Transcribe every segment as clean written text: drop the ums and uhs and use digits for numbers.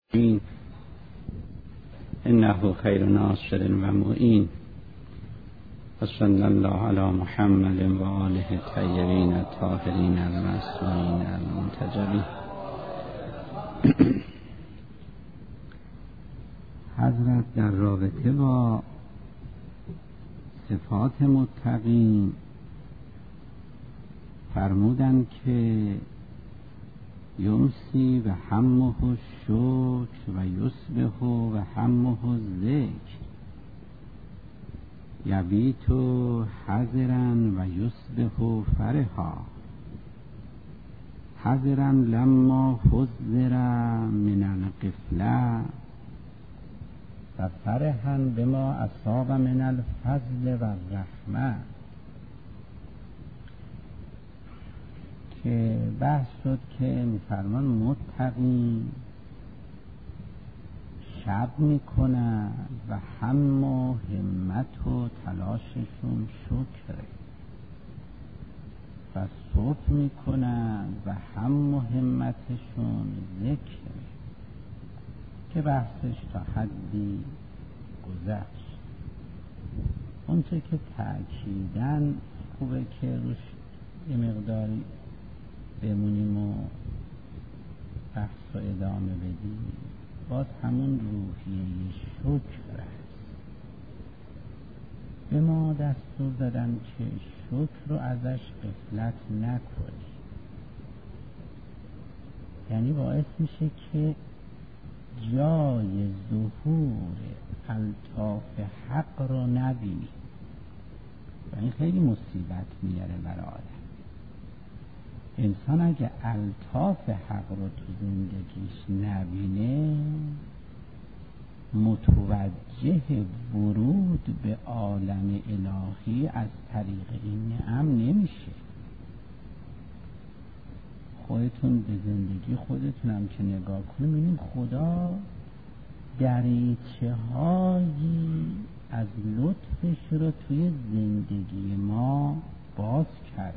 انه خیر ناصر و معین و صلی الله علی محمد و آله الطیبین الطاهرین المعصومین المنتجبین. حضرت در رابطه با صفات متقین فرمودند که یمسی و همه الشکر و یصبح و همه الذکر یبیت حذرا و یصبح فرحا حذرا لما حذر من الغفلة و فرحا بما اصاب من الفضل و الرحمة. که بحث شد که میفرمان متقین شب میکنن و هم و همت و تلاششون شکره و صبح میکنن و هم و همتشون ذکره که بحثش تا حدی گذشت. اون چه که تأکیدن خوبه که روش یه مقداری بمونیم و بحث رو ادامه بدیم. باز همون روحیه شکر است. به ما دستور دادن که شکر رو ازش غفلت نکنیم، یعنی باعث میشه که جای ظهور الطاف حق رو نبینیم و این خیلی مصیبت میاره برای آدم. انسان اگه الطاف حق رو تو زندگیش نبینه متوجه ورود به عالم الهی از طریق این نعم نمیشه. خودتون به زندگی خودتون هم که نگاه کنیم ببینیم خدا دریچه هایی از لطفش رو توی زندگی ما باز کرده.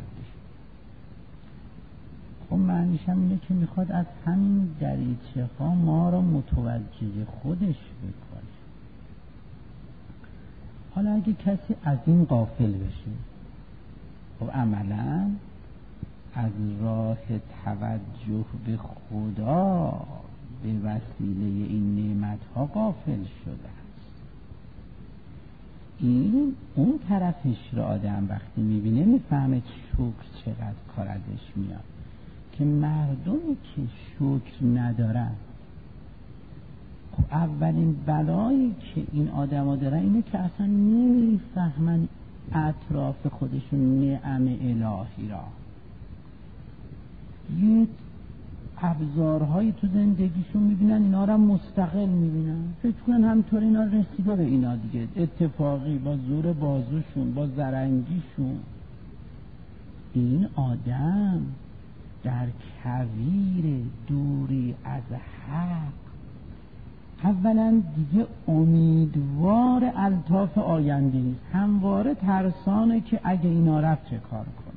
خب معنیش هم اینه که میخواد از همین دریچه ها ما رو متوجه خودش بکنه. حالا اگه کسی از این غافل بشه، خب عملا از راه توجه به خدا به وسیله این نعمت ها غافل شده است. این اون طرفش رو آدم وقتی میبینه میفهمه شکر چقدر کار ازش میاد. که مردمی که شکر ندارن، خب اولین بلایی که این آدم ها دارن اینه که اصلا نمیفهمن اطراف خودشون نعم الهی را. یه ابزارهایی تو زندگیشون میبینن، اینا را مستقل میبینن، فکر کنن همینطور اینا رسیده به اینا دیگه، اتفاقی با زور بازوشون، با زرنگیشون. این آدم در کویر دوری از حق اولا دیگه امیدوار الطاف آینده نیست، همواره ترسانه که اگه اینا رفت چه کار کنه.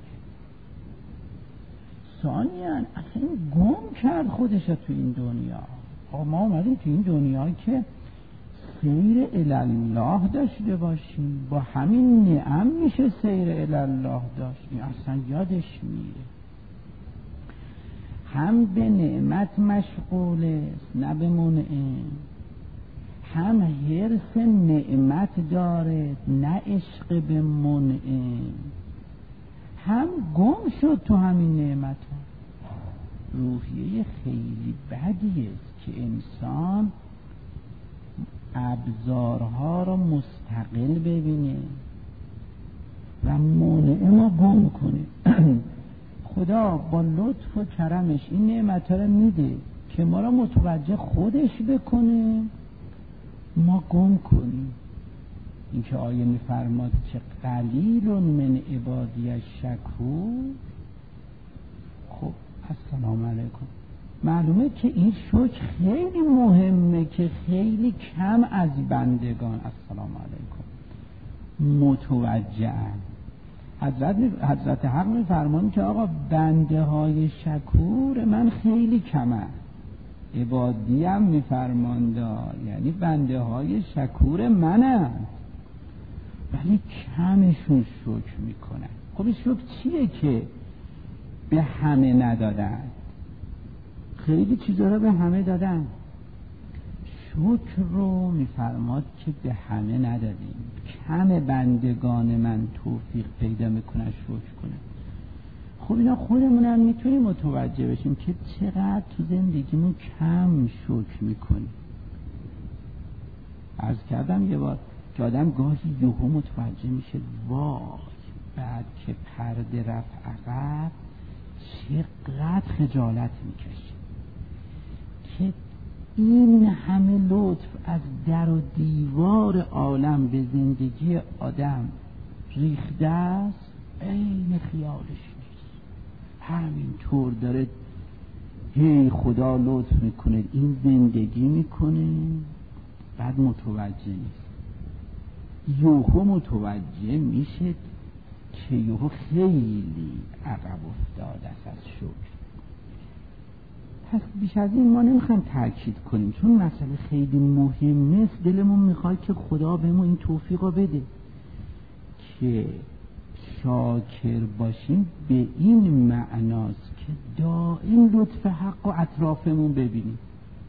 ثانیاً اصلا گم کرد خودش تو این دنیا. ما اومدیم تو این دنیا که سیر الالله داشته باشیم، با همین نعم میشه سیر الالله داشت. اصلا یادش میره، هم به نعمت مشغوله نه به منعم، هم حرص نعمت داره نه عشق به منعم، هم گم شد تو همین نعمت ها. روحیه خیلی بدیه که انسان ابزارها رو مستقل ببینه و منعم رو گم کنه. خدا با لطف و کرمش این نعمت ها رو میده که ما را متوجه خودش بکنه، ما گم کنیم. این که آیه میفرماد که قلیل من عبادی الشکور. خب السلام علیکم. معلومه که این شکر خیلی مهمه که خیلی کم از بندگان السلام علیکم متوجهن. حضرت حق میفرمان که آقا بنده های شکور من خیلی کمه. عبادیم میفرمانده، یعنی بنده های شکور منم، ولی کمشون شکر میکنن. خب این شکر چیه که به همه ندادن؟ خیلی چیزا رو به همه دادن. شکر رو میفرماد که به همه ندادیم، کم بندگان من توفیق پیدا میکنن شکر کنن. خب اینا خودمونم میتونیم متوجه بشیم که چقدر تو زندگیمون کم شکر میکنیم. عرض کردم یه بار که آدم گاهی یهو متوجه میشه وای بعد که پرده رفت عقب چقدر خجالت میکشه که این همه لطف از در و دیوار عالم به زندگی آدم ریخته است، عین خیالش نیست. همینطور داره هی خدا لطف میکنه، این زندگی میکنه، بعد متوجه نیست. یوهو متوجه میشه که یوهو خیلی عقب افتاده است از شکر. پس بیش از این ما نمیخوایم تاکید کنیم، چون مسئله خیلی مهمه است. دلمون میخواد که خدا بهمون این توفیق رو بده که شاکر باشیم، به این معناست که دائم لطف حق و اطرافمون ببینیم.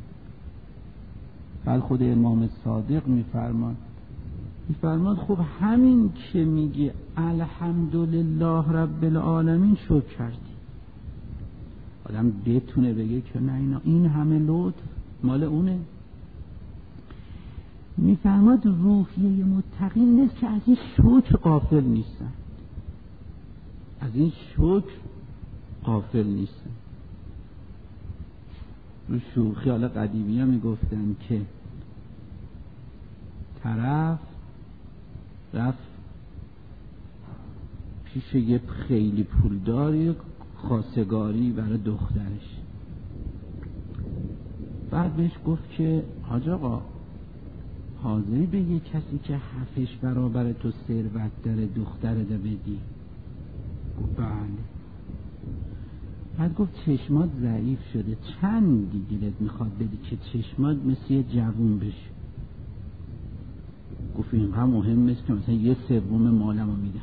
بعد خود امام صادق میفرماد خب همین که میگی الحمدلله رب العالمین شکر کردی. آدم بتونه بگه که نه این همه لطف مال اونه. میفرماد روحیه متقین نیست که از این شکر غافل نیستن، از این شکر غافل نیستن. رو شوخی حالا قدیمی ها میگفتن که طرف رفت پیش یه خیلی پولداری خواستگاری برای دخترش. بعد بهش گفت که حاج آقا حاضری به یه کسی که 7 برابر تو ثروت داره دخترت بدی؟ گفت بله. بعد گفت چشمات ضعیف شده، چندی دلت میخواد بدی که چشمات مثل یه جوون بشه؟ گفت اینقدر مهم نیست که مثلا 1/3 مالمو میدم.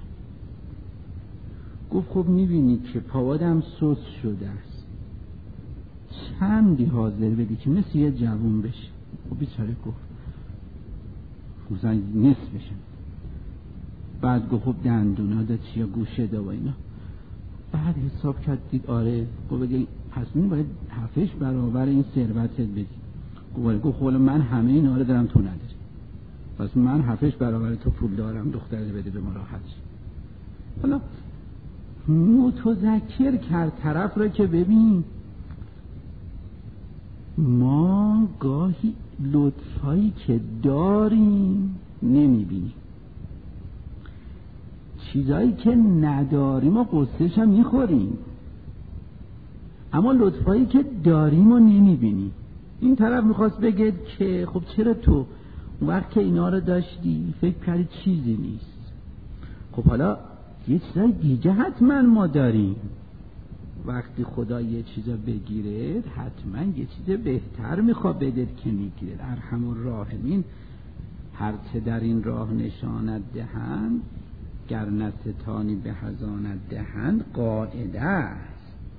گفت خب میبینی که پاوادم سوس شده است، چندی حاضر بدی که مثل یه جوون بشه؟ خب بیچاره گفت مثلا نصف بشم. بعد گفت خب دندونا دا چیا گوشه دا و اینا. بعد حساب کرد دید آره. گفت بگه پس می باید 7 برابر این ثروتت بدی. گفت خب من همه اینا رو دارم تو نداری، پس من 7 برابر تو پول دارم، دخترت بده به ما راحت. حالا متذکر کرد طرف را که ببین ما گاهی لطفایی که داریم نمیبینیم، چیزایی که نداریم و قصهش هم میخوریم، اما لطفایی که داریم و نمیبینیم. این طرف میخواست بگه که خب چرا تو اون وقت که اینا رو داشتی فکر کردی چیزی نیست؟ خب حالا یه چیزای دیگه حتما ما داریم. وقتی خدا یه چیزا بگیره حتما یه چیز بهتر میخواد بده که میگیره. ارحم الراحمین هرچه در این راه نشانت دهند گر نستانی به هزانت دهند قاعده است.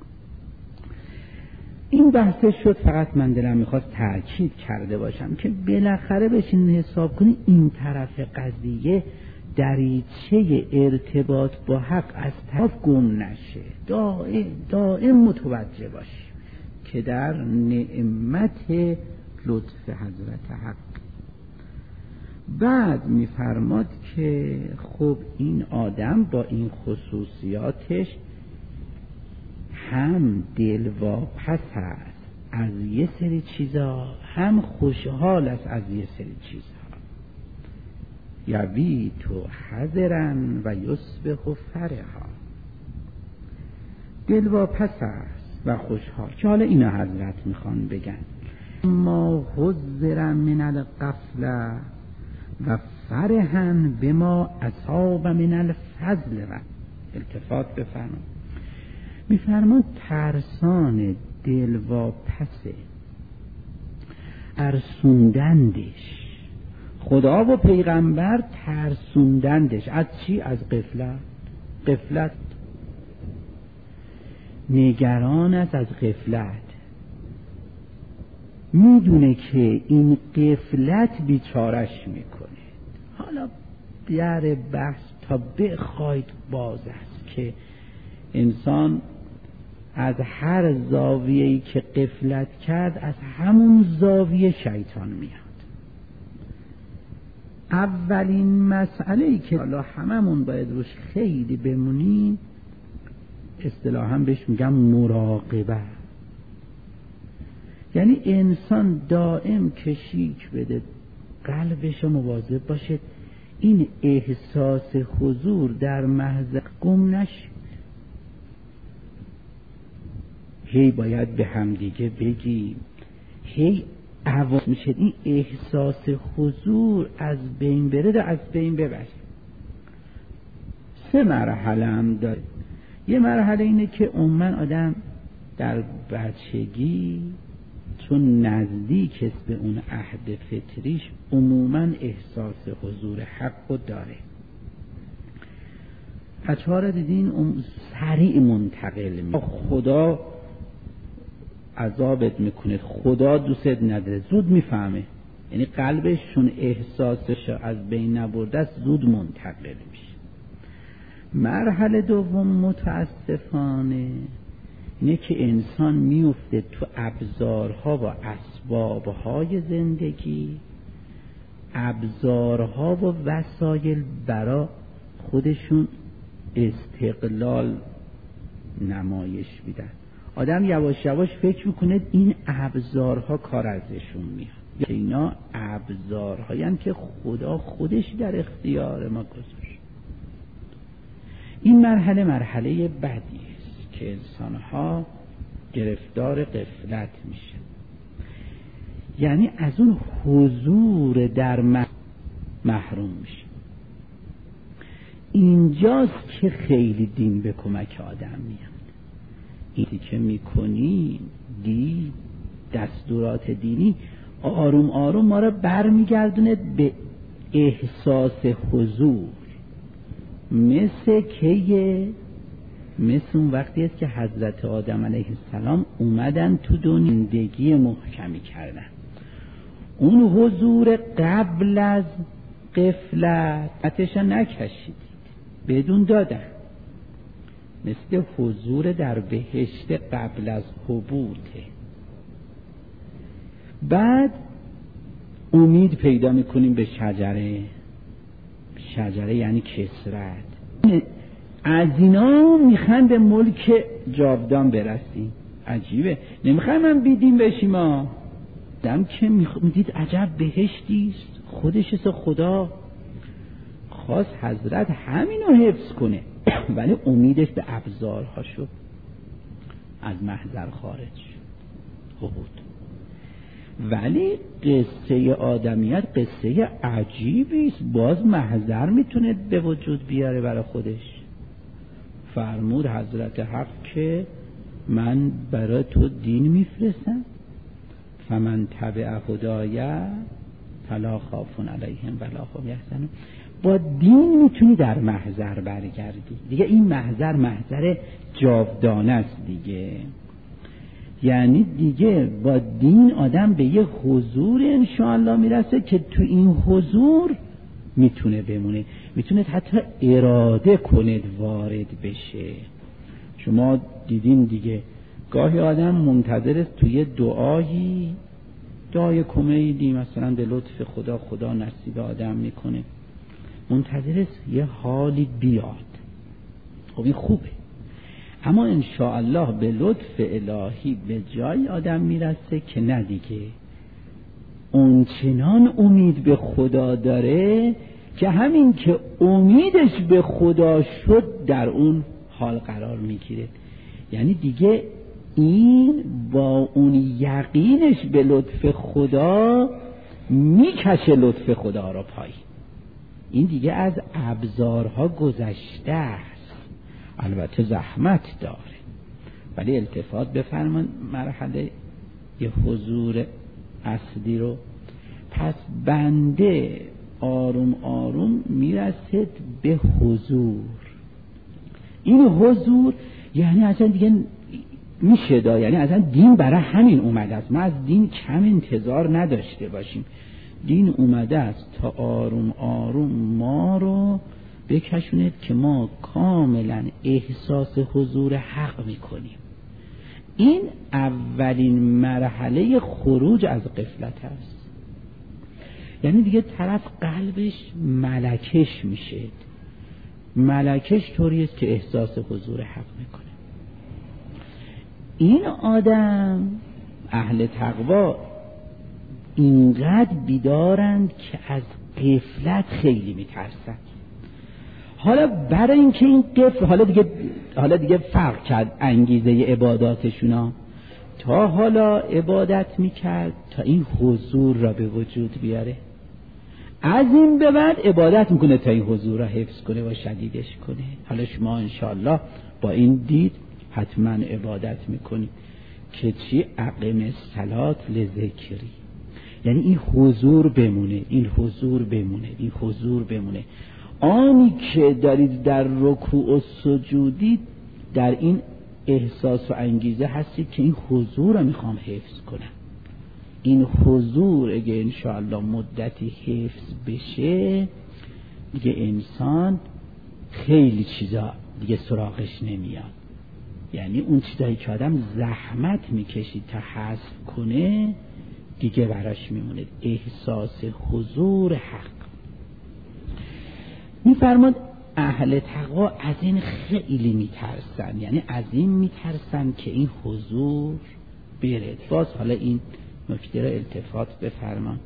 این بحث شد، فقط من دلم میخواست تأکید کرده باشم که بالاخره بشین حساب کنی این طرف قضیه دریچه ارتباط با حق از طرف گم نشه. دائم متوجه باشیم که در نعمت لطف حضرت حق. بعد میفرماد که خب این آدم با این خصوصیاتش هم دلواپس است از یه سری چیزا، هم خوشحال است از یه سری چیزا. یبی تو حذرن و یصبح فرحا. دلواپس است و خوشحال که حالا اینا حضرت میخوان بگن ما حذر من الغفله و فرحن بما اصاب من الفضل. و التفات بفرمایید، میفرماد ترسان دلواپسه ترسوندندش، خدا و پیغمبر ترسوندندش. از چی؟ از غفلت. نگران است از غفلت، میدونه که این غفلت بیچارش میکنه. حالا در بحث تا بخواید باز است که انسان از هر زاویه‌ای که غفلت کرد از همون زاویه شیطان میاد. اولین مسئله‌ای که حالا هممون باید روش خیلی بمونیم، اصطلاحاً بهش میگم مراقبه. یعنی انسان دائم کشیک بده، قلبش مواظب باشه این احساس حضور در محضر گم نشه. هی باید به همدیگه بگیم، هی عواز میشه این احساس حضور از بین بره، از بین ببره. 3 مرحله هم داره. یه مرحله اینه که عموما آدم در بچگی چون نزدیک است به اون عهد فطریش عموما احساس حضور حق داره. بچه‌ها رو دیدین سریع منتقل میشه، خدا عذابت میکنه، خدا دوست نداره، زود میفهمه. یعنی قلبش چون احساسش از بین نبرده است زود منتقل میشه. مرحله دوم متاسفانه اینه که انسان میفته تو ابزارها و اسبابهای زندگی، ابزارها و وسایل برای خودشون استقلال نمایش میدن. آدم یواش یواش فکر میکنه این ابزارها کار ازشون میاد. اینا ابزارهایی هستند که خدا خودش در اختیار ما گذاشت. این مرحله بدی است که انسانها گرفتار غفلت میشه، یعنی از اون حضور در محروم میشه. اینجاست که خیلی دین به کمک آدم میاد. اینی که میکنی دستورات دینی آروم آروم ما را برمیگردونه به احساس حضور. مثل اون وقتی است که حضرت آدم علیه السلام اومدن تو زندگی محکمی کردن. اون حضور قبل از غفلتش نکشیدید، بدون دادن. مثل حضور در بهشت قبل از حبوطه. بعد امید پیدا میکنیم به شجره یعنی کثرت. از اینا میخوایم به ملک جاودان برسیم. عجیبه، نمیخوایم هم بیدین بشیم. دم که میدید عجب بهشتیست، خودش خدا خواست حضرت همینو حفظ کنه ولی امیدش به ابزارها شد، از محضر خارج بود. ولی قصه آدمیت قصه عجیبی است، باز محضر میتونه به وجود بیاره برای خودش. فرمود حضرت حق که من برای تو دین میفرستم، فمن تبع هدای فلا خوف علیهم ولا هم یحزنون. با دین میتونی در محضر برگردی دیگه. این محضر جاودانه است دیگه. یعنی دیگه با دین آدم به یه حضور انشاءالله میرسه که تو این حضور میتونه بمونه، میتونه حتی اراده کنه وارد بشه. شما دیدین دیگه گاهی آدم منتظر است توی دعای کمیدی مثلا به لطف خدا نصیب آدم میکنه، منتظر است یه حالی بیاد. خب این خوبه، اما انشاءالله به لطف الهی به جای آدم میرسه که نه دیگه اون چنان امید به خدا داره که همین که امیدش به خدا شد در اون حال قرار میگیره. یعنی دیگه این با اون یقینش به لطف خدا میکشه لطف خدا را پایین. این دیگه از ابزارها گذشته است، البته زحمت داره، ولی التفات بفرمان مرحله یه حضور اصلی رو. پس بنده آروم آروم میرسد به حضور. این حضور یعنی اصلا دیگه میشه دا، یعنی اصلا دین برای همین اومده است. ما از دین کم انتظار نداشته باشیم. دین اومده است تا آروم آروم ما رو بکشوند که ما کاملا احساس حضور حق میکنیم. این اولین مرحله خروج از غفلت است. یعنی دیگه طرف قلبش ملکش میشه. ملکش طوری است که احساس حضور حق میکنه. این آدم اهل تقوا اینقدر بیدارند که از غفلت خیلی میترسند. حالا برای اینکه این غفلت حالا دیگه فرق کرد انگیزه عباداتشونا. تا حالا عبادت میکرد تا این حضور را به وجود بیاره، از این به بعد عبادت میکنه تا این حضور را حفظ کنه و شدیدش کنه. حالا شما انشاءالله با این دید حتما عبادت میکنید که چی؟ اقم الصلاة لذکری. یعنی این حضور بمونه، این حضور بمونه، این حضور بمونه. آنی که دارید در رکوع و سجودید در این احساس و انگیزه هستید که این حضور رو میخوام حفظ کنم. این حضور اگه انشاءالله مدتی حفظ بشه دیگه انسان خیلی چیزا دیگه سراغش نمیاد. یعنی اون چیزایی که آدم زحمت میکشید تا حذف کنه دیگه براش میمونه. احساس حضور حق. میفرماد اهل تقوا از این خیلی میترسن، یعنی از این میترسن که این حضور بره. باز حالا این نکته را التفات بفرمان.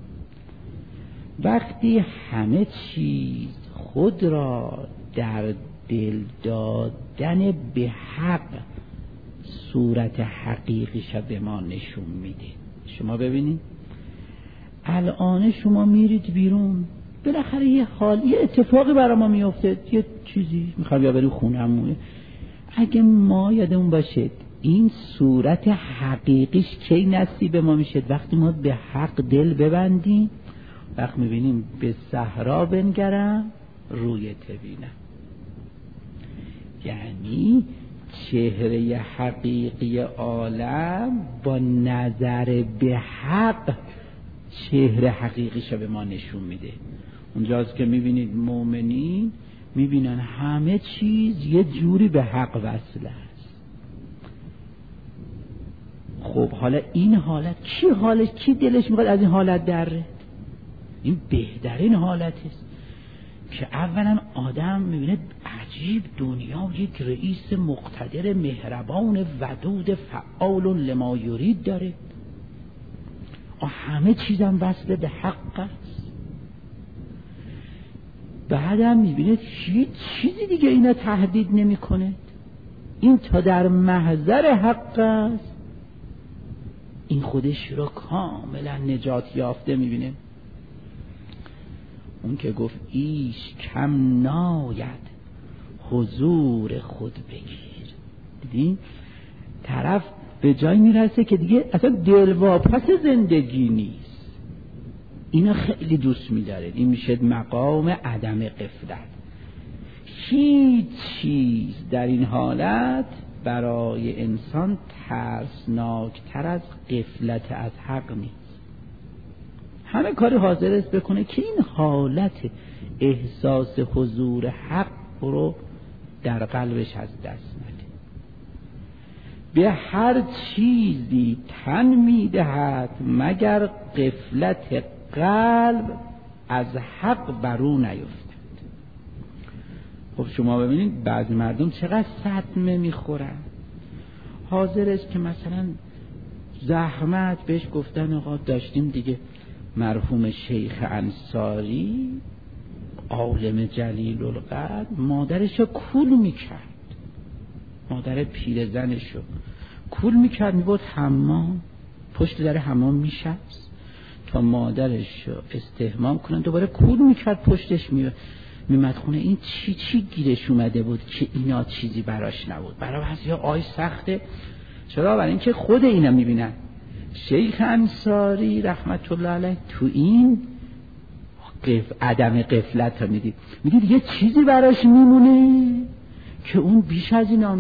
وقتی همه چیز خود را در دل دادن به حق صورت حقیقیش به ما نشون میده. شما ببینید الان شما میرید بیرون، بالاخره یه اتفاقی برای ما میفته، یه چیزی میخوام یا بریم خونه‌مون. اگه ما یادمون باشه این صورت حقیقیش کی نصیب ما میشه؟ وقتی ما به حق دل ببندیم. وقت میبینیم به صحرا بنگرم روی تبینم، یعنی چهره حقیقی عالم با نظر به حق چهره حقیقیش به ما نشون میده. اونجاست که میبینید مؤمنین میبینن همه چیز یه جوری به حق وصل است. خب حالا این حالت کی دلش میخواد از این حالت دره؟ این بهترین حالت است که اولا آدم میبینه عجیب دنیا یک رئیس مقتدر مهربان ودود فعال لما یرید داره، همه چیزم وصل به حق است. بعدم میبینه چیزی دیگه اینا تهدید نمیکنه، این تا در محضر حق است. این خودش رو کاملا نجات یافته میبینه. اون که گفت ایش کم ناید حضور خود بگیر. دیدین طرف به جای میرسه که دیگه اصلا دلواپس زندگی نیست. اینا خیلی دوست میداره. این میشه مقام عدم غفلت. هیچ چیز در این حالت برای انسان ترسناکتر از غفلت از حق نیست. همه کاری حاضر است بکنه که این حالت احساس حضور حق رو در قلبش از دست نده. به هر چیزی تن میدهد مگر غفلت قلب از حق بر او نیفتد. خب شما ببینید بعضی مردم چقدر صدمه میخورن. حاضر است که مثلا زحمت بهش گفتن آقا داشتیم دیگه مرحوم شیخ انصاری عالم جلیل القدر مادرشو کول میکرد، مادر پیرزنشو کول میکرد، میبرد حمام، پشت در حمام میشست تا مادرشو استحمام کنن، دوباره کول میکرد پشتش میمد خونه. این چی گیرش اومده بود که اینا چیزی براش نبود؟ برای بعضیا آی سخته. چرا؟ برای اینکه خود اینا میبینن شیخ انصاری رحمت الله علیه تو این عدم غفلت ها میدید یه چیزی براش میمونه که اون بیش از اینا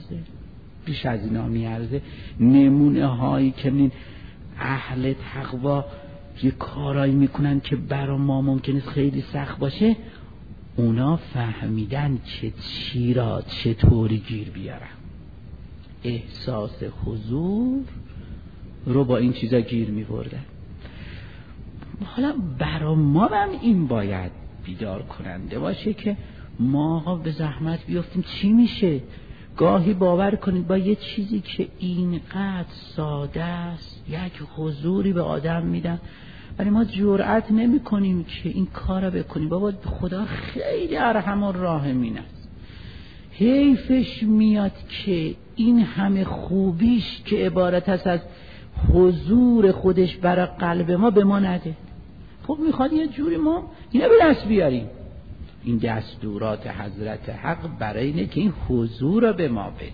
میارزه. نمونه هایی که من اهل تقوا یه کارایی میکنن که برا ما ممکنه خیلی سخت باشه، اونا فهمیدن که چی را چطوری گیر بیارن. احساس حضور رو با این چیزا گیر میبردن. حالا برا ما هم این باید بیدار کننده باشه که ما به زحمت بیافتیم چی میشه. گاهی باور کنید با یه چیزی که اینقدر ساده است یک حضوری به آدم میدن، ولی ما جرأت نمی کنیم که این کار رو بکنیم. بابا خدا خیلی ارحم الراحمین است. حیفش میاد که این همه خوبیش که عبارت است از حضور خودش برای قلب ما به ما نده. خب میخواد یه جوری ما اینه به دست بیاریم. این دستورات حضرت حق برای اینه که این حضور رو به ما بده.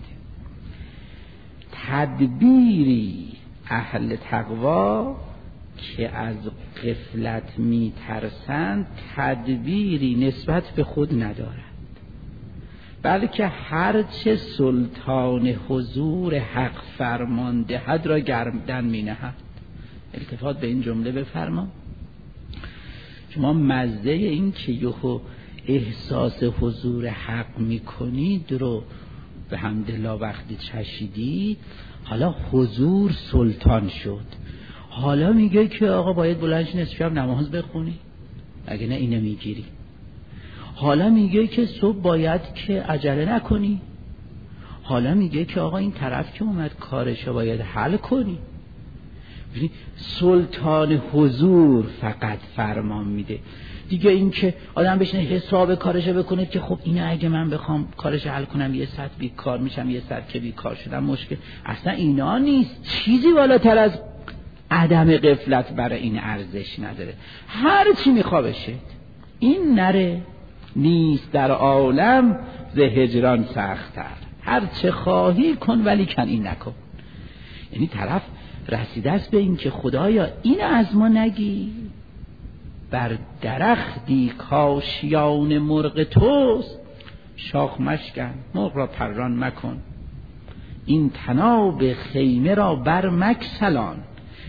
تدبیری اهل تقوا که از غفلت میترسند تدبیری نسبت به خود ندارد، بلکه هرچه سلطان حضور حق فرمان دهد را گردن می نهد. التفات به این جمله بفرما. شما مزه این که یهو احساس حضور حق می کنید رو به حمدالله وقتی چشیدید، حالا حضور سلطان شد. حالا میگه که آقا باید بلند شی نصف شب نماز بخونی، اگه نه اینو میگیری. حالا میگه که صبح باید که عجله نکنی. حالا میگه که آقا این طرف که اومد کارشو باید حل کنی. سلطان حضور فقط فرمان میده دیگه. این که آدم بشینه حساب کارشو بکنه که خب اینه اگه من بخوام کارش حل کنم یه ساعت بیکار میشم، یه ساعت که بیکار شدم مشکل. اصلا اینا نیست. چیزی بالاتر از عدم غفلت برای این ارزش نداره. هر چی میخوابشه این نره نیست در عالم ز هجران سخت‌تر. هر چه خواهی کن ولی کن این نکن. یعنی طرف رسیده است به این که خدایا این از ما نگی. بر درختی کاشیان مرغ توست، شاخ مشکن مرغ را پران مکن. این طناب خیمه را بر مکسلان،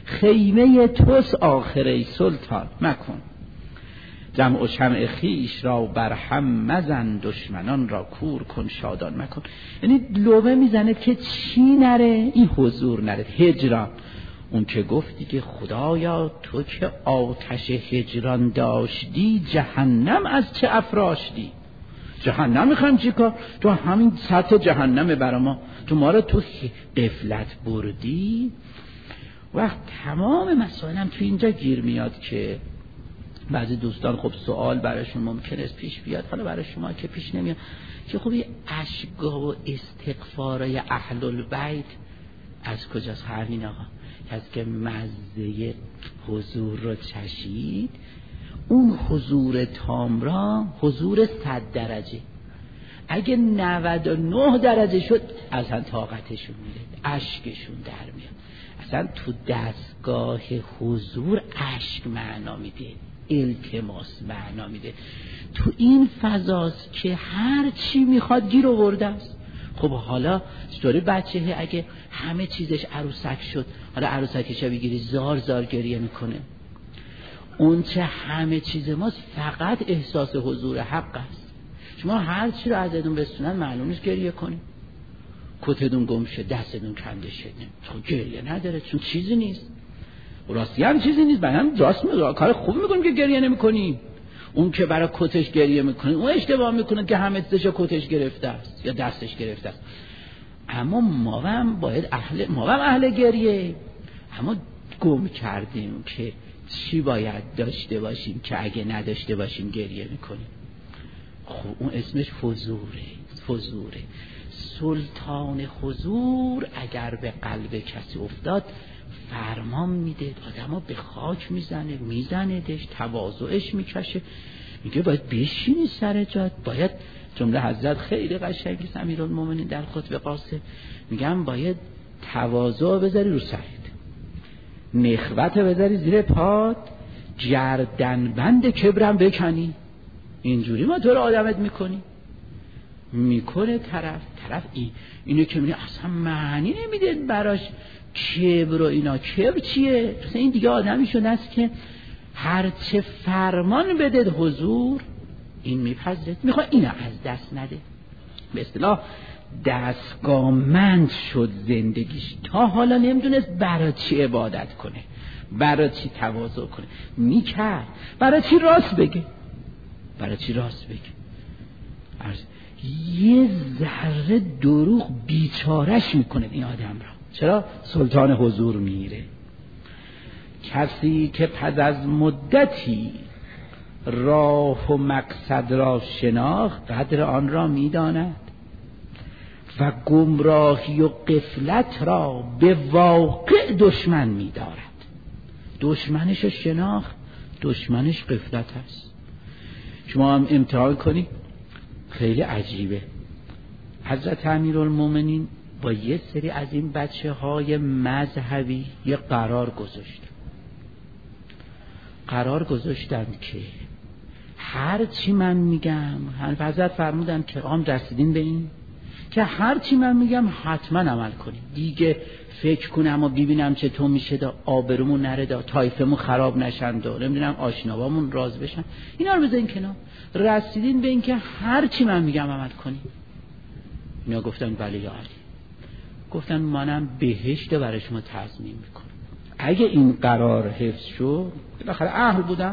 خیمه توست آخره سلطان مکن. جمع و شمع خیش را بر هم مزن، دشمنان را کور کن شادان مکن. یعنی لومه میزنه که چی نره؟ این حضور نره. هجران، اون که گفتی که خدایا تو که آتش هجران داشتی، جهنم از چه افراشتی؟ جهنم میخوایم چی کار؟ تو همین سطح جهنمه برا ما. تو ما رو تو غفلت بردی. وقت تمام مسائلم تو اینجا گیر میاد که بعضی دوستان خب سوال براشون ممکنه پیش بیاد، حالا برای شما که پیش نمیاد، که خب یه اشکا و استغفارای اهل البیت از کجاست؟ همین آقا کسی که مزه حضور رو چشید، اون حضور تام را حضور 100 درجه، اگه 99 درجه شد اصلا طاقتشون میره، اشکشون در میاد. اصلا تو دستگاه حضور اشک معنا میده، التماس معنا میده. تو این فضاست که هر چی میخواد گیر آورده است. خب حالا چطوری بچه اگه همه چیزش عروسک شد، حالا عروسکش بگیری زار زار گریه میکنه. اون چه همه چیز ماست فقط احساس حضور حق است. شما هر چی رو ازتون بستونن معلوم نیست گریه کنید. کتتون گم شد، دستتون کنده شد، تو گریه نداره چون چیزی نیست. راستی هم چیزی نیست. بعدم راست میگه کار خوب میکنیم که گریه نمیکنیم. اون که برای کتش گریه میکنه اون اشتباه میکنه که همه چیزش کتش گرفته است یا دستش گرفته است. اما ما هم باید اهل گریه. اما گم کردیم که چی باید داشته باشیم که اگه نداشته باشیم گریه میکنیم. خب اون اسمش فضوره. سلطان حضور اگر به قلب کسی افتاد فرمان میده، آدمو به خاک میزنه، تواضعش میکشه، میگه باید بشینی سر جات. باید جمله حضرت خیلی قشنگی است امیرالمومنین در خطبه قاسم، میگم باید تواضع بذاری رو سرت. نخوت بذاری زیر پات، گردنبند کبرم بکنی. اینجوری ما تو رو آدمت میکنه طرف اینو که میگه اصلا معنی نمیده براش کبر و اینا. کبر چیه؟ مثلا این دیگه آدمی شده است که هرچه فرمان بده حضور این میپذیره، میخواد اینو از دست نده. به اصطلاح دستگاهمند شد زندگیش، تا حالا نمیدونست برای چی عبادت کنه، برای چی تواضع کنه، میکرد برای چی راست بگه. یه ذره دروغ بیچارش میکنه این آدم را. چرا؟ سلطان حضور میره. کسی که پس از مدتی راه و مقصد را شناخت قدر آن را میداند و گمراهی و غفلت را به واقع دشمن می‌دارد. دشمنش شناخت، دشمنش غفلت است. شما هم امتحان کنید، خیلی عجیبه. حضرت امیرالمومنین با یه سری از این بچه‌های مذهبی یه قرار گذاشتن که هر چی من میگم، حضرت فرمودن که آقام رسیدین به این که هر چی من میگم حتما عمل کنیم. دیگه فکر کنم و ببینم چطور میشه دا آبرومون نره، دا طایفمون خراب نشن، دا نمیدونم آشنابامون راز بشن. اینا رو بذارین کنار. رسیدین به این که هر چی من میگم عمل کنیم. اینا گفتن بله یا علی. گفتن منم بهشت برای شما تضمین میکنم. اگه این قرار حفظ شد، بالاخره اهل بودم،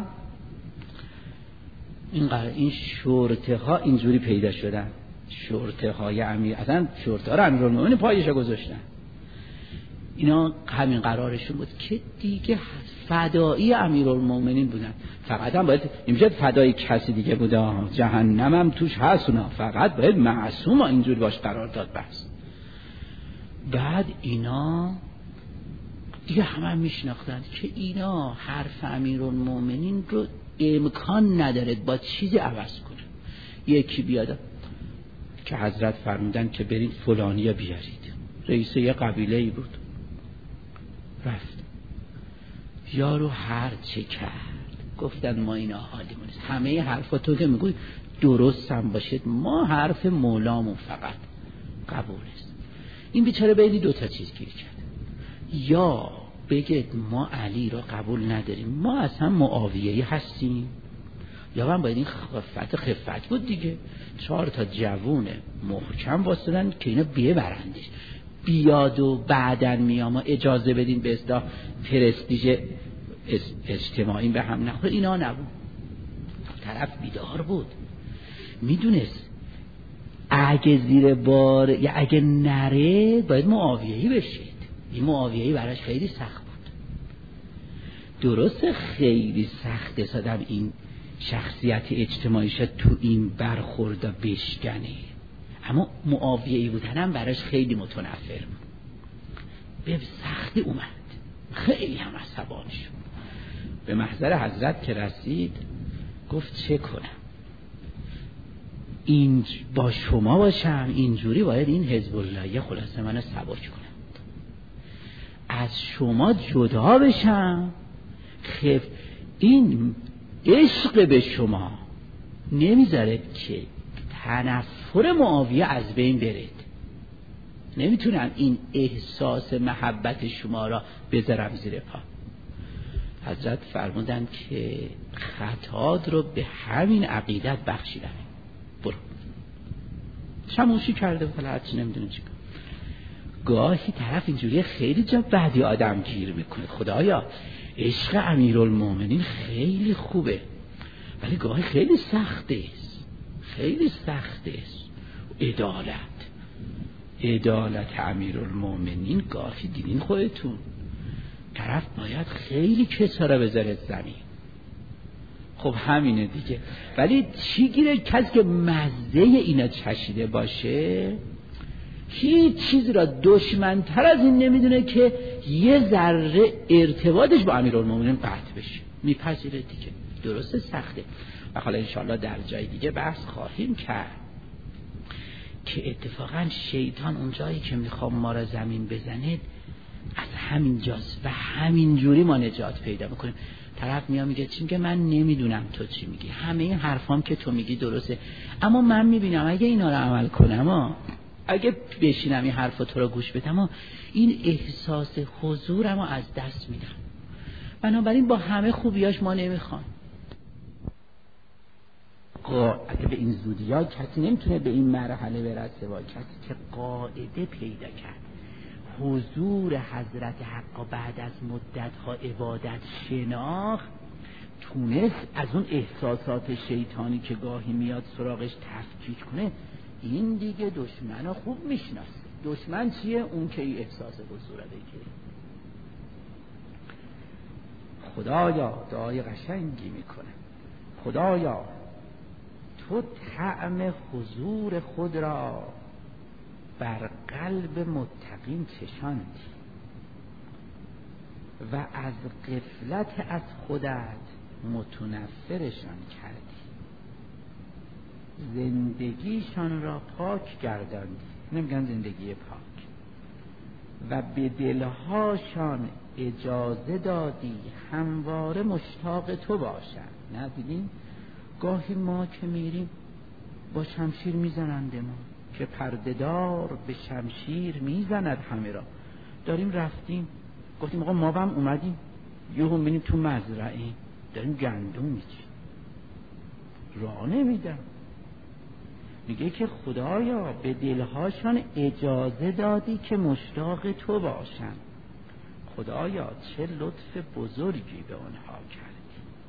این شورته ها اینجوری پیدا شدن. شورته های امیر، اصلا شورته ها رو امیرالمومنین پایش گذاشتن. اینا همین قرارشون بود که دیگه فدایی امیرالمومنین بودن. فقط هم باید نمیشد فدایی کسی دیگه بوده، جهنم هم توش هست اونا، فقط باید معصوم اینجوری باش قرار داد. بس بعد اینا دیگه همه میشناختن که اینا حرف امیرالمومنین رو امکان نداره با چیزی عوض کنه. یکی بیاد که حضرت فرمودن که برید فلانیه بیارید، رئیس یه قبیله ای بود، رفت یارو هر چه کرد گفتن ما اینا حالیمون است، همه حرفا تو که میگوی درست هم باشید، ما حرف مولامون فقط قبول است. این بیچاره بین دوتا چیز گیر کرد، یا بگید ما علی را قبول نداریم، ما اصلا معاویه‌ای هستیم، یا من باید این خفت بود دیگه. 4 تا جوون محکم واسدن که اینا ببرندش، بیاد و بعدن میام و اجازه بدین به اصطلاح پرستیژ اجتماعی به هم نخوره. اینا نبود. طرف بیدار بود، میدونست اگه زیر بار یا اگه نره باید معاویه‌ای بشید. این معاویه‌ای براش خیلی سخت بود. درسته خیلی سخته سادم این شخصیت اجتماعیش تو این برخورد بشکنه، اما معاویه‌ای بودن هم براش خیلی متنفر بود. به سختی اومد، خیلی هم عصبانی شد. به محضر حضرت که رسید گفت چه کنم، این با شما باشم اینجوری باید این حزب اللهی خلاصه منو سبک کنم، از شما جدا بشم، این عشق به شما نمیذاره که تنفر معاویه از بین برید، نمیتونم این احساس محبت شما را بذارم زیر پا. حضرت فرمودن که خطات رو به همین عقیدت بخشیدم، برو. چموشی کرده بود، هرچی نمیدونه چیکار. گاهی طرف اینجوری خیلی جا بعدی آدم گیر میکنه. خدایا عشق امیرالمومنین خیلی خوبه ولی گاهی خیلی سخته است، خیلی سخته است. عدالت امیرالمومنین گاهی دیدین خودتون، طرف باید خیلی کسا بذاره زمین. خب همینه دیگه. ولی چی گیره کسی که مزه اینا چشیده باشه هیچ چیز را دشمنتر از این نمیدونه که یه ذره ارتباطش با امیرالمومنین قطع بشه، میپذیره دیگه. درسته سخته و حالا انشاءالله در جای دیگه بحث خواهیم کرد که اتفاقا شیطان اون جایی که میخوام ما را زمین بزنه از همینجاست و همینجوری ما نجات پیدا بکنیم. طرف میگه چی میگه؟ من نمیدونم تو چی میگی، همه این حرفام که تو میگی درسته، اما من میبینم اگه اینا رو عمل کنم، اگه بشینم این حرفا تو رو گوش بدم، این احساس حضورم از دست میدم. بنابراین با همه خوبیاش ما نمیخوام. اگه به این زودی‌ها کسی نمیتونه به این مرحله برسه، با کسی که قاعده پیدا کرد حضور حضرت حق بعد از مدت‌ها عبادت شناخت، تونست از اون احساسات شیطانی که گاهی میاد سراغش تفکیک کنه. این دیگه دشمن رو خوب میشناسه. دشمن چیه؟ اون که این احساس حضور بگیره. خدایا دعای قشنگی میکنه، خدایا تو طعم حضور خود را بر قلب متقین چشاندی و از غفلت از خودت متنفرشان کردی، زندگیشان را پاک گرداندی، نمیگن زندگی پاک، و به دلهاشان اجازه دادی همواره مشتاق تو باشند. نه دیدین گاهی ما که میریم با شمشیر میزنند ما، که پردهدار به شمشیر میزند همه را. داریم رفتیم گفتیم آقا ما هم اومدیم، یهو میبینیم تو مزرعه داریم گندم میچیم، راه نمیدم. میگه که خدایا به دلهاشان اجازه دادی که مشتاق تو باشن. خدایا چه لطف بزرگی به آنها کردی.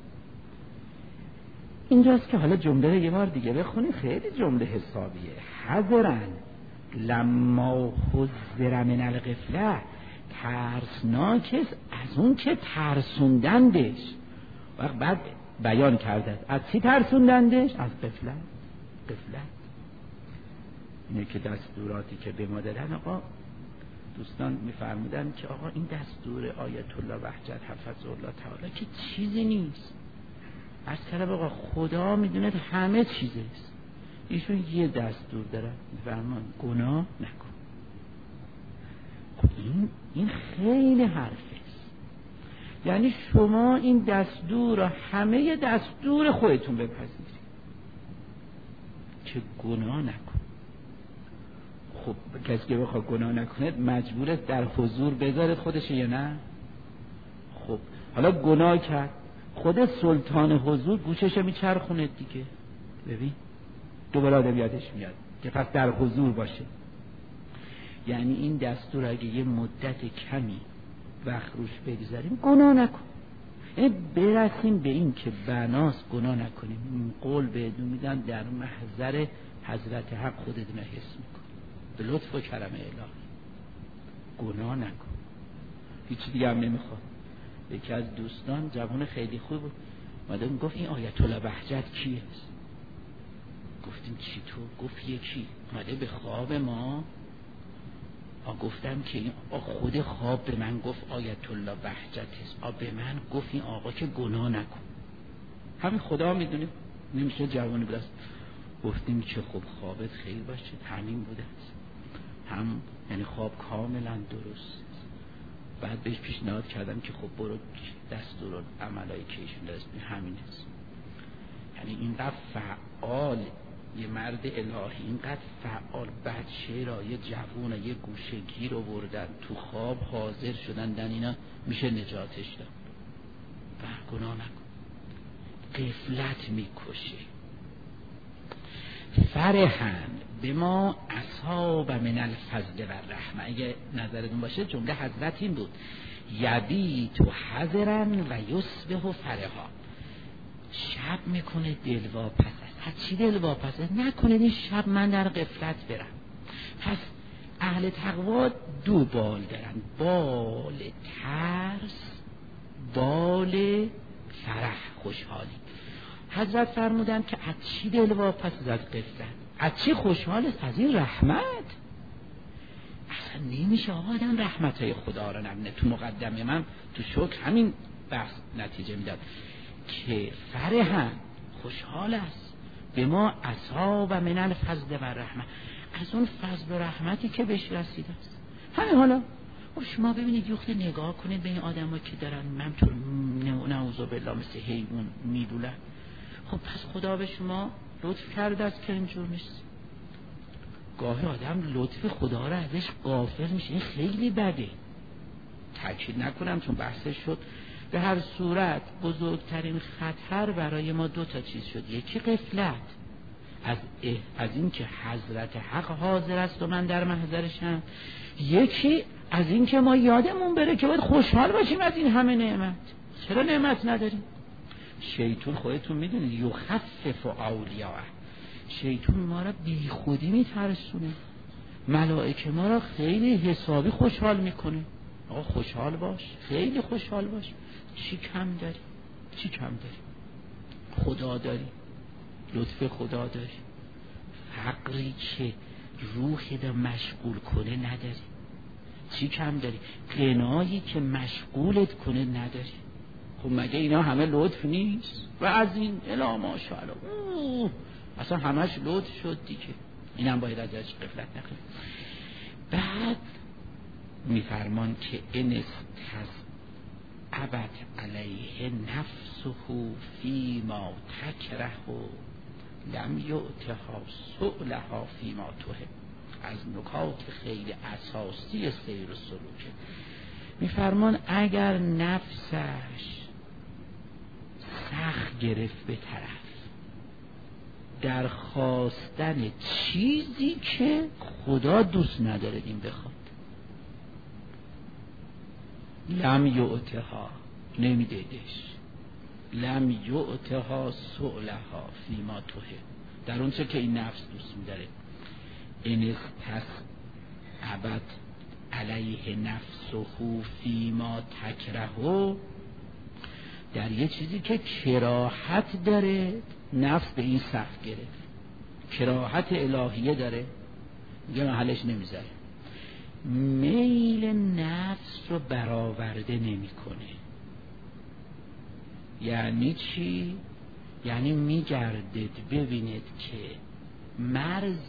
اینجاست که حالا جمله رو یه بار دیگه بخونی، خیلی جمله حسابیه. حذرن لما حذر من الغفله، ترسناک از اون که ترسوندندش. وقت بعد بیان کرده از چی ترسوندندش؟ از غفلت. اینه که دستوراتی که به ما دادن، آقا دوستان میفرمودن که آقا این دستور آیت الله وحجت حفظه الله تعالی که چیزی نیست. از طرف آقا خدا میدونه همه چیزست. ایشون یه دستور داره، میفرمان گناه نکن. این خیلی حرفه. یعنی شما این دستور را همه دستور خودتون بپذیرید که گناه نکن. خب کسی که بخواد گناه نکنه مجبوره در حضور بذاره خودش یا نه؟ خب حالا گناه کرد، خود سلطان حضور گوشش میچرخونه دیگه. ببین دوباره آدم یادش میاد که پس در حضور باشه. یعنی این دستور اگه یه مدت کمی وقت روش بگذاریم گناه نکن، یعنی برسیم به این که بناس گناه نکنیم. این قول بهتون میدن در محضر حضرت حق خودتون حس میکن به لطف و کرم الهی. گناه نکن، هیچ دیگه هم نمیخواد. یکی از دوستان جوان خیلی خوب بود، مادام گفت این آیت الله بهجت کیه؟ گفتیم چی تو؟ گفت یکی اومده به خواب ما. گفتم که این خود خواب به من گفت آیت الله بهجت هست. به من گفت این آقا که گناه نکن. همین خدا میدونه، نمیشه جوانی بود است. گفتیم که خب خوابت خیر باشه، همین بوده است. هم یعنی خواب کاملا درست. بعد بهش پیشنهاد کردم که خب برو دستور عملایی که ایشون دست همین است. یعنی اینقدر فعال یه مرد الهی، اینقدر فعال، بچه را یه جوون یه گوشه گیر آوردن تو خواب حاضر شدن دن اینا میشه نجاتش داد. و گناه نکن، غفلت میکشه. فرحن به ما اصحاب من الفضل و رحمه. اگه نظرتون باشه جمله حضرت این بود یبی تو حذرن و یصبح فرحا. شب میکنه دلواپس است. از چی دلواپس است؟ نکنه این شب من در غفلت برم. پس اهل تقوا دو بال دارن، بال ترس، بال فرح، خوشحالی. حضرت فرمودن که از چی دلواپس است؟ از غفلت. از چی خوشحال است؟ از این رحمت. اصلا نمیشه آدم رحمتهای خدا را نبینه. تو مقدمه من تو شکر همین بحث نتیجه میداد که فرحن خوشحال است به ما اصحاب من الفضل و رحمت، از اون فضل و رحمتی که بهش رسیده است. همین حالا خب شما ببینید یخت نگاه کنید به این آدم ها که دارن من تو نعوذ بالله مثل حیوان میدولن. خب پس خدا به شما لطف کرده است که اینجور نیست. گاهی آدم لطف خدا رو ازش غافل میشه، این خیلی بده. تاکید نکنم چون بحثش شد. به هر صورت بزرگترین خطر برای ما دو تا چیز شد. یکی غفلت از این که حضرت حق حاضر است و من در محضرشم، یکی از این که ما یادمون بره که باید خوشحال باشیم از این همه نعمت. چرا نعمت نداریم؟ شیطان خودتون میدونید یخفف اولیاء، شیطان ما را بی خودی میترسونه، ملائکه ما را خیلی حسابی خوشحال میکنه. آقا خوشحال باش، خیلی خوشحال باش. چی کم داری؟ چی کم داری؟ خدا داری، لطف خدا داری، فقری که روحی را مشغول کنه نداری. چی کم داری؟ غنایی که مشغولت کنه نداری. خب مگه اینا همه لطف نیست؟ و از این الا ماشاءالله اصلا همش لطف شد دیگه. اینم باید ازش غفلت نکنیم. بعد میفرمان که ان ابد علیه نفسه فیما تکره لم یؤتها سؤلها فیما تحب. از نکات خیلی اساسی سیر و سلوکه. میفرمان اگر نفسش سخت گرفت به طرف در خواستن چیزی که خدا دوست نداره این بخواد، لم یؤتها، نمیدهش، لم یؤتها سؤلها فیما تحب، در اون چه که این نفس دوست میداره. این ابد علیه نفسه فیما تکره، در یه چیزی که کراهت داره نفس به این سخت گرفت، کراهت الهیه داره، میگه محلش نمیذاره، میل نفس رو برآورده نمیکنه. یعنی چی؟ یعنی میگردد ببیند که مرز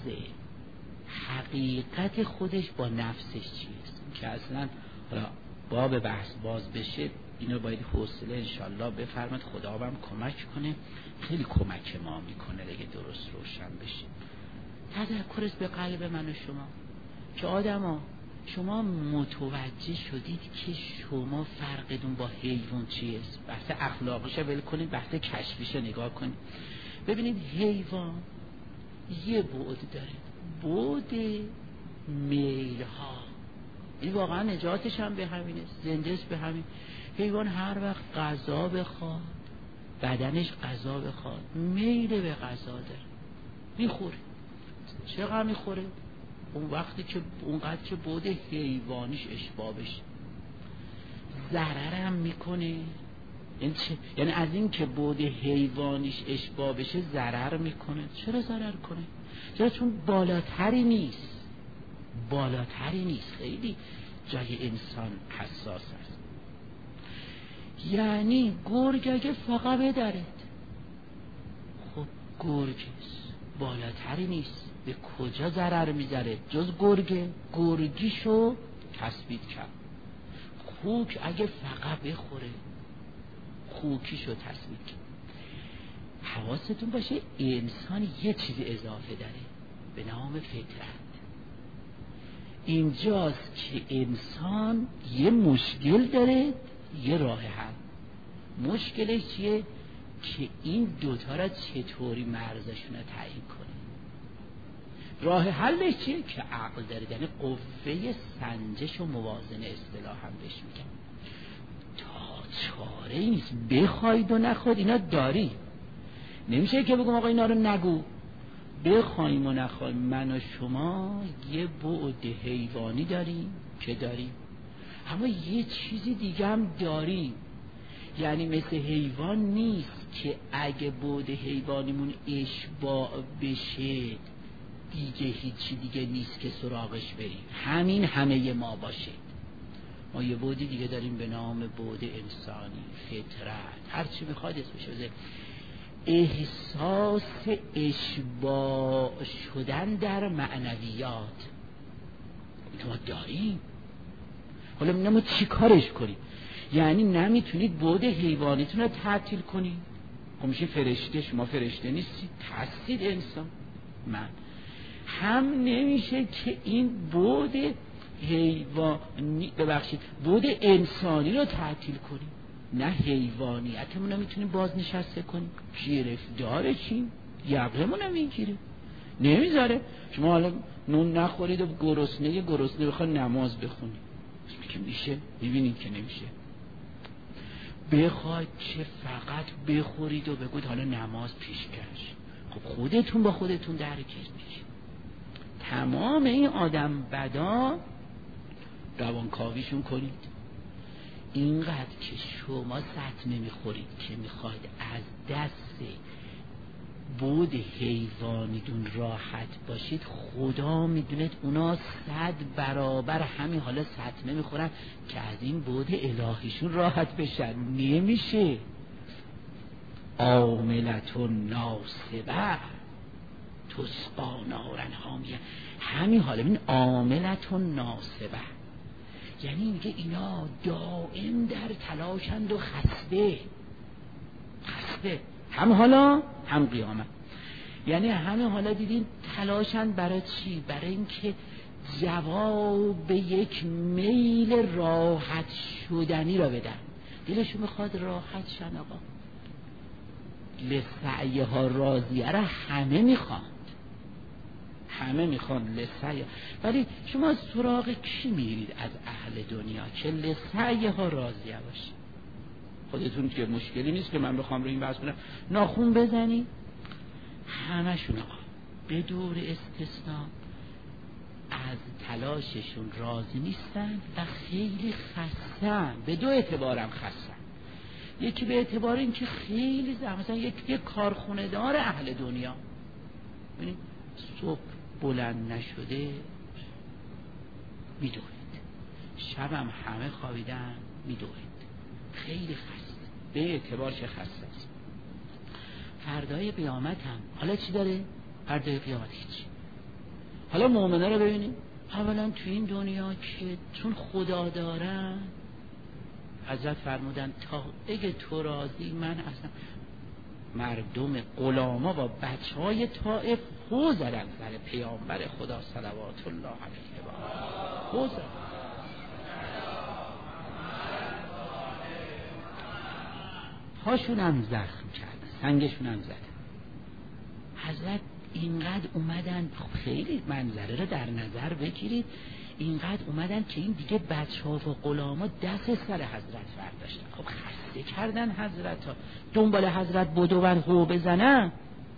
حقیقت خودش با نفسش چیست، که اصلا باب بحث باز بشه اینو باید حوصله انشالله بفرماد. خدا هم کمک کنه، خیلی کمک ما میکنه اگه درست روشن بشه. تذکرش به قلب من و شما که آدما شما متوجه شدید که شما فرقتون با حیوان چیست. بحث اخلاقیش ول کنید، بحث کشفیش نگاه کنید. ببینید حیوان یه بعد داره، بعد میل ها. این واقعا نجاتش هم به همینه، زندهش به همین. حیوان هر وقت غذا بخواد، بدنش غذا بخواد، میل به غذا داره، میخوره. چقدر میخوره؟ اون وقتی که اونقدر که بعد حیوانیش اشباع بشه. ضرر هم میکنه. یعنی از این که بعد حیوانیش اشباع بشه ضرر میکنه. چرا ضرر کنه؟ چرا؟ چون بالاتری نیست، بالاتری نیست. خیلی جای انسان حساس است. یعنی گرگ اگه فقط بدرد، خب گرگ بالاتری نیست، به کجا ضرر میذاره جز گرگیشو تثبیت کرد. خوک اگه فقط بخوره، خوکیشو تثبیت کرد. حواستون باشه انسان یه چیزی اضافه داره به نام فطرت. اینجاست که انسان یه مشکل داره، یه راه حل. مشکلش چیه؟ که این دوتا را چطوری مرزشون رو تعیین کنه. راه حلش چیه؟ که عقل داره، یعنی قوه سنجش و موازنه اصطلاح هم بهش میگن. تا چاره ای نیست، بخواید و نخواید اینا داری. نمیشه که بگم آقا اینا رو نگو. بخوایم و نخوایم من و شما یه بعد حیوانی داریم که داریم، اما یه چیزی دیگه هم داریم. یعنی مثل حیوان نیست که اگه بعد حیوانیمون اشباع بشه دیگه هیچی دیگه نیست که سراغش بریم، همین همه ما باشه. ما یه بعدی دیگه داریم به نام بعد انسانی، فطرت، هرچی میخواد اسمش بذاریم. احساس اشباع شدن در معنویات ما داریم. حالا ما چی کارش کنیم؟ یعنی نمیتونید بعد حیوانیتون رو تعطیل کنید. خب میشه فرشته، شما فرشته نیستید، هستید انسان. من هم نمیشه که این بعد حیوانی بعد انسانی رو تعطیل کنیم، نه حیوانیتمون رو میتونیم بازنشسته کنیم. گرفتار چیم؟ یقهمون رو میگیره، نمیذاره. شما حالا نون نخورید و گرسنه بخواد نماز بخونید، که میشه؟ میبینید که نمیشه. بخواید چه فقط بخورید و بگوید حالا نماز پیش کش، خب خودتون با خودتون درگیر میشید. تمام این آدم بدا روانکاویشون کنید. اینقدر که شما سطمه میخورید که میخواید از دست بود حیوانیتون راحت باشید، خدا میدونید اونا 100 برابر همین حالا سطمه میخورن که از این بود الهیشون راحت بشن. نمیشه. عاملتون ناصبه تسقا نارن حامیه. همین حالا این عاملتون ناصبه یعنی میگه اینا دائم در تلاشند و خسته، هم حالا هم قیامت. یعنی همه حالا دیدین تلاشن برای چی؟ برای اینکه جواب به یک میل راحت شدنی را بدن. دلشون میخواد راحت شن. آقا لسعیه ها راضیه را همه میخوان لسعیه، ولی شما از سراغ کی میرید از اهل دنیا که لسعیه ها راضیه باشه؟ خودتون که مشکلی نیست که من بخوام رو این بحث کنم ناخون بزنی. همشون آقا به دور استثناء از تلاششون راضی نیستن و خیلی خستن. به دو اعتبارم خستن. یکی به اعتبار این که خیلی مثلا یک کارخونه دار اهل دنیا، ببینید صبح بلند نشده میدوید، شبم همه خوابیدن میدوید، خیلی خسته. به اعتبار چه خسته است. فردای قیامت هم حالا چی داره؟ فردای قیامت هیچ. حالا مؤمنه رو ببینیم. اولا تو این دنیا که چون خدا دارن، حضرت فرمودن تا اگه تو راضی من اصلا مردم غلاما و بچهای طائف خو زدن سر پیامبر خدا صلوات الله علیه و آله، خو زدن. هاشون هم زخم کردن، سنگشون هم زدن. حضرت اینقدر اومدن، خیلی منظره رو در نظر بگیرید، اینقدر اومدن که این دیگه بچه ها و غلاما دست سر حضرت برداشتن. خب خسته کردن حضرت ها، دنبال حضرت بدون هو بزنن،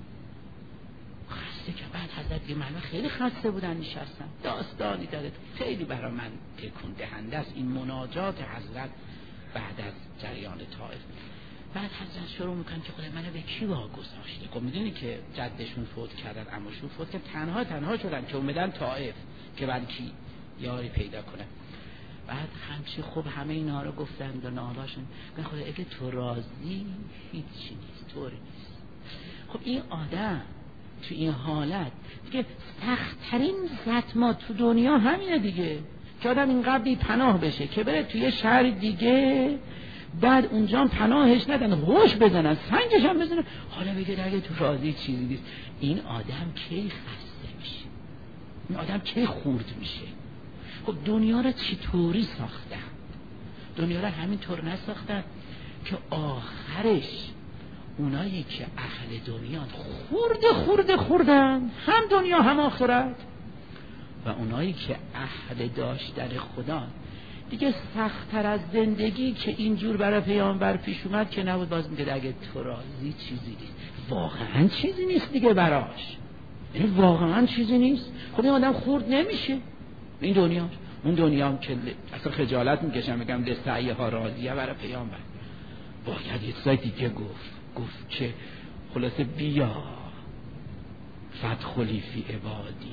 خسته که بعد حضرت یه معنی خیلی خسته بودن نشستن. داستانی داره خیلی برای من تکون دهنده است این مناجات حضرت بعد از جریان طائف. بعد حضرت شروع میکنن که خدا منو به کی واگذاشته. خب میدونی که جدشون فوت کردن، عموشون فوت کردن، تنها شدن که اومدن طائف که بعد کی یاری پیدا کنن. بعد همچه خب همه اینا رو گفتند و نالاشون به خدا اگه تو راضی هیچی نیست، طوری نیست. خب این آدم تو این حالت دیگه سخت‌ترین زتما تو دنیا همینه دیگه، که آدم اینقدر بی پناه بشه که بره توی شهر دیگه، بعد اونجا پناهش ندن، هوش بزنن، سنگش هم بزنن، حالا بگه اگه تو راضی چیزی نیست. این آدم کی خسته میشه؟ این آدم کی خورد میشه؟ خب دنیا رو چطوری ساختن؟ دنیا رو همینطور نساختن که آخرش اونایی که اهل دنیا خوردن، هم دنیا هم آخرت، و اونایی که اهل داشتن خدا دیگه سخت‌تر از زندگی که اینجور برای پیامبر پیش اومد که نبود. باز میگه اگه تو راضی چیزی نیست. واقعا چیزی نیست دیگه براش، یعنی واقعا چیزی نیست. خب این آدم خورد نمیشه این دنیا. اون دنیا هم که اصلا خجالت میکشم بگم لسعیه ها راضیه برای پیامبر. باید یه چیز دیگه گفت که خلاصه بیا فدخلی فی عبادی.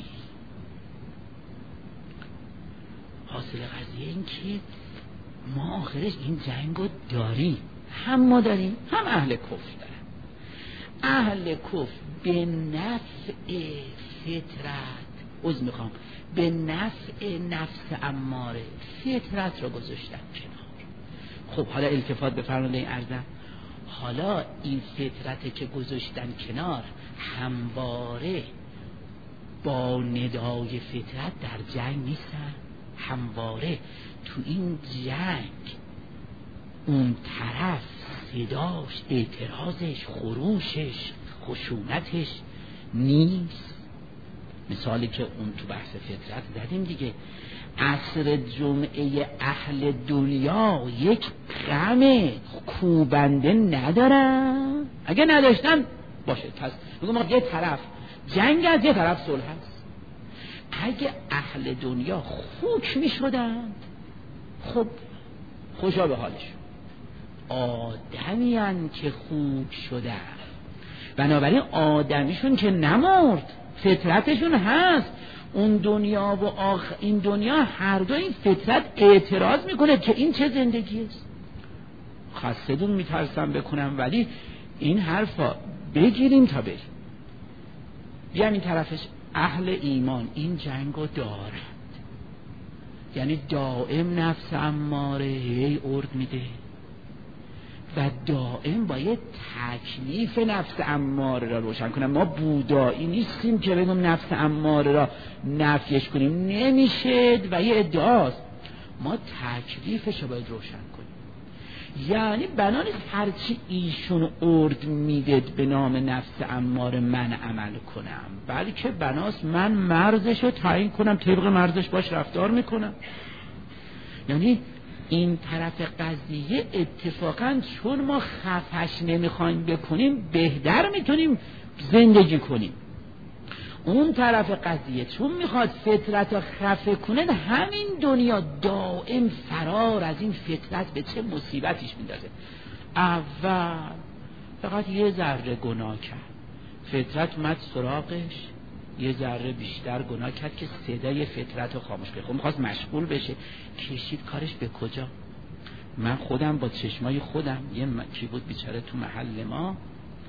حاصل قضیه این که ما آخرش این جنگو داریم، هم ما داریم هم اهل کفر دارن. اهل کفر به نفع فطرت عذر میخوام، به نفع نفس اماره فطرت را گذاشتن کنار. خب حالا التفات به فرمانده این عرضه، حالا این فطرت که گذاشتن کنار همواره با ندای فطرت در جنگ نیستن، همواره تو این جنگ اون طرف صداش، اعتراضش، خروشش، خشونتش نیست. مثالی که اون تو بحث فطرت زدیم دیگه، عصر جمعه اهل دنیا یک غم کوبنده ندارن، اگه نداشتن باشه پس میگم ما یه طرف جنگ از یه طرف صلح هست. اگه اهل دنیا خوک میشدن خب خوشا به حالشون، آدمیان که خوک شدن، بنابراین آدمیشون که نمرد، فطرتشون هست. اون دنیا و این دنیا هر دو این فطرت اعتراض میکنه که این چه زندگی است. خستدون میترسم بکنم ولی این حرفا بگیریم تا بریم. بیام این طرفش، اهل ایمان این جنگو دارند، یعنی دائم نفس اماره هی ارد میده و دائم باید تکلیف نفس اماره را روشن کنم. ما بودایی نیستیم که بگم نفس اماره را نفیش کنیم، نمیشه و یه ادعاست. ما تکلیفش را باید روشن کنیم. یعنی بنا نیست هرچی ایشون ارد میدید به نام نفس اماره من عمل کنم، بلکه بناست من مرزش رو تعیین کنم، طبق مرزش باش رفتار میکنم. یعنی این طرف قضیه اتفاقا چون ما خفش نمیخوایم بکنیم بهتر میتونیم زندگی کنیم. اون طرف قضیه چون میخواد فطرت رو خفه کنه، همین دنیا دائم فرار از این فطرت به چه مصیبتیش میندازه. اول فقط یه ذره گناه کرد، فطرت اومد سراغش، یه ذره بیشتر گناه کرد که صدای فطرت رو خاموش کرد. خب میخواست مشغول بشه، کشید کارش به کجا؟ من خودم با چشمای خودم، یه کی بود بیچاره تو محل ما،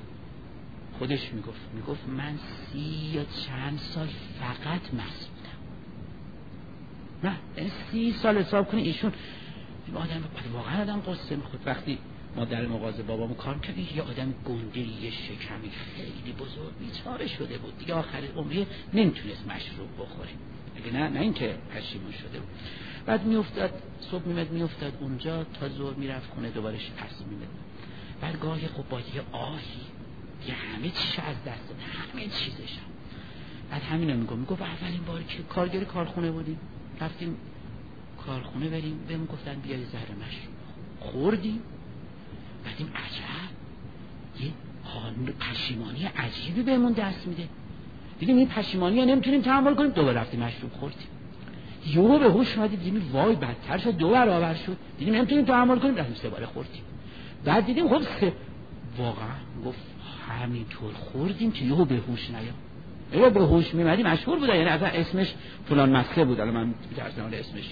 خودش میگفت من 30 یا چند سال فقط مست بودم. نه 30 سال حساب کنی ایشون آدم واقعا آدم قصه میخورد. وقتی ما در مغازه بابامو کار کردیم، یه آدم گنده، یه شکمی خیلی بزرگ بیچاره شده بود دیگه، آخر عمری نمیتونست مشروب بخوره، اگه نه اینکه پشیمون شده بود. بعد میافتاد صبح میافتاد اونجا تا ظهر میرفت خونه، دوباره پس میاد. بعد گاهی خب با یه آهی یه همه چیز از دست داد، همه چیزش. بعد همینو میگفت اولین باری که کارگر کارخونه بودیم، رفتیم کارخونه بریم، بهم گفتن بیا یه ذره مشروب خوردیم. بعدیم عجب یه پشیمانی عجیبی بهمون دست میده. دیدیم این پشیمانی ها نمیتونیم تحمل کنیم، دوباره رفتیم مشروب خوردیم. یهو به هوش اومدیم، دیدیم وای بدتر شد، 2 برابر شد. دیدیم نمیتونیم تحمل کنیم، رفتیم 3 بار خوردیم. بعد دیدیم خب واقعا گفت همینطور خوردیم که یهو به هوش نیام. اگه به هوش میمدیم مشهور بود، یعنی اصلا اسمش فلان مسته بود، الان من درس حال اسمش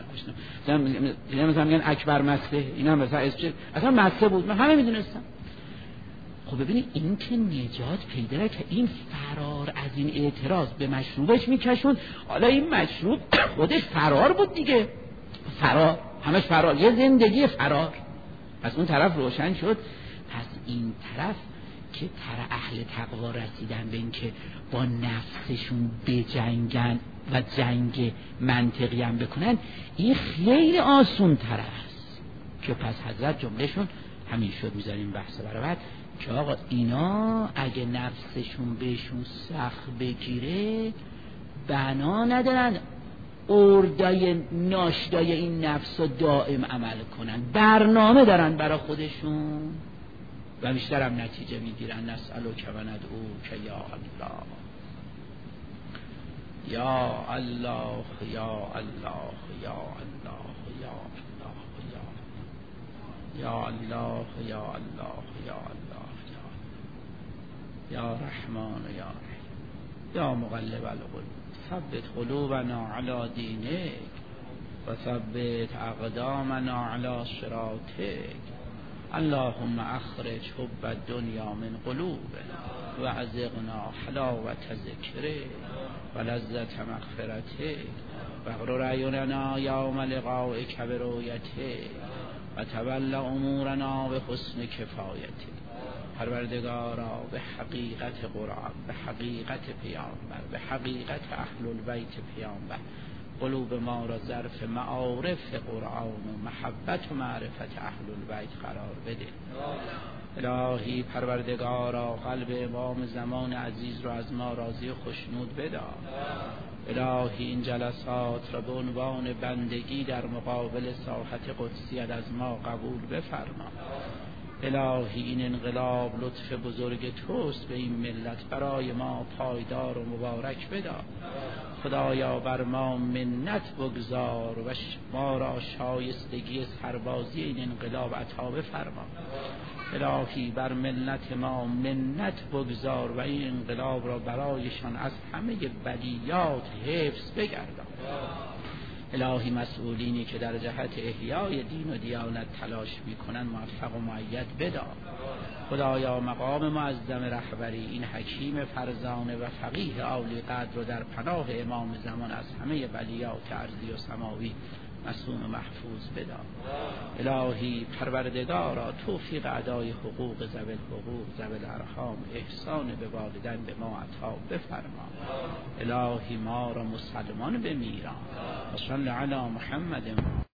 یادم مثلا میگن اکبر مسته، اینا مثلا اسمش اصلا مسته بود، من همه میدونستم. خب ببینید این که نجات پیدا که این فرار از این اعتراض به مشروبش میکشون. حالا این مشروب خودش فرار بود دیگه، فرار همش فرار، یه زندگی فرار. از اون طرف روشن شد، پس این طرف که اهل تقوا رسیدن به این که با نفسشون بجنگن و جنگ منطقی هم بکنن، این خیلی آسون تر است. که پس حضرت جملهشون همین شد، میذاریم بحث برابر که آقا اینا اگه نفسشون بهشون سخت بگیره بنا ندارن اردای ناشدای این نفس رو دائم عمل کنن، برنامه دارن برای خودشون و بیشتر هم نتیجه میگیرن. نسألک و ندعوک یا الله یا الله یا الله یا الله یا الله یا الله یا الله یا الله یا رحمان یا رحیم یا مقلب القلوب ثبت قلوبنا علی دینک و ثبت اقدامنا علی صراطک. اللهم اخرج حب الدنیا من قلوبنا و ازقنا حلاوت ذکره و لذت مغفرته و اغرر اعیننا یوم لقائک برؤیته و تول امورنا به حسن کفایته. پروردگارا به حقیقت قرآن، به حقیقت پیامبر، به حقیقت اهل البیت پیامبر قلوب ما را ظرف معارف قرآن و محبت و معرفت اهل البیت قرار بده. الهی پروردگارا قلب امام زمان عزیز را از ما راضی و خوشنود بدار. الهی این جلسات را به عنوان بندگی در مقابل ساحت قدسیت از ما قبول بفرما. الهی این انقلاب لطف بزرگ توست به این ملت، برای ما پایدار و مبارک بدار. خدایا بر ما منت بگذار و ما را شایستگی سربازی این انقلاب عطا بفرما. الهی بر ملت ما منت بگذار و این انقلاب را برایشان از همه بلیات حفظ بگردان. الهی مسئولینی که در جهت احیای دین و دیانت تلاش میکنن موفق و مؤید بدار. خدایا مقام معظم رهبری این حکیم فرزانه و فقیه عالی قدر رو در پناه امام زمان از همه بلیات ارضی و سماوی مصون و محفوظ بدار. الهی پروردگارا توفیق ادای حقوق ذوی الحقوق ذوی الارحام احسان به والدین به ما عطا بفرما. الهی ما را مسلمان بمیران و صلی علی محمد